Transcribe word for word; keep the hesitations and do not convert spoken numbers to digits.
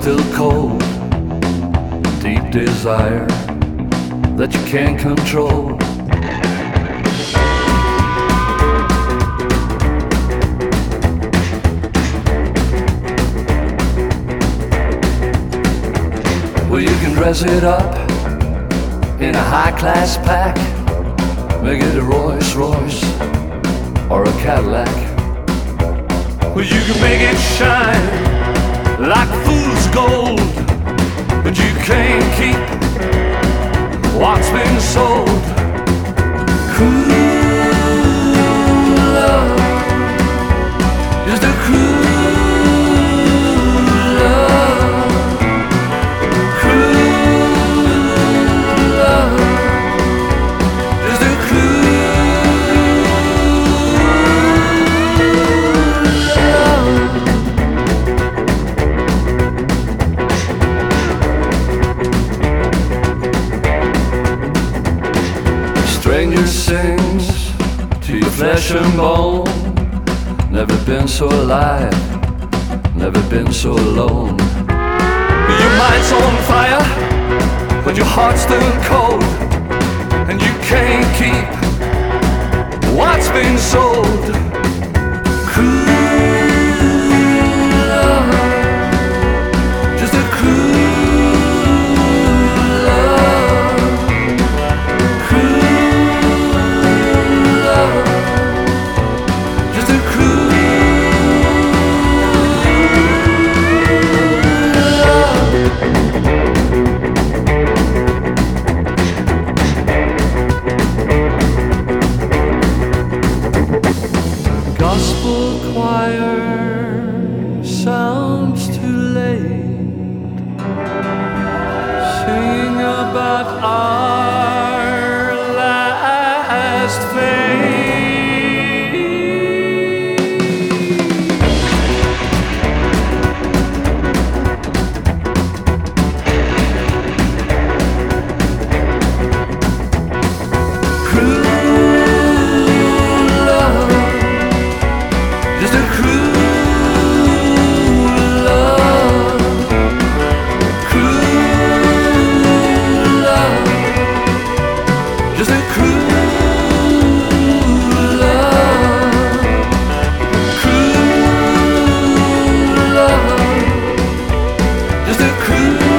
still cold, deep desire that you can't control. Well, you can dress it up in a high-class pack, make it a Rolls Royce or a Cadillac. Well, you can make it shine like fool's gold, but you can't keep what's been sold. Cruel love is the cruel stranger sings to your flesh and bone. Never been so alive, never been so alone. Your mind's on fire, but your heart's still cold, and you can't keep what's been sold. Cruel love, just a cruel gospel choir sounds too late, sing about our last fate. Just a cruel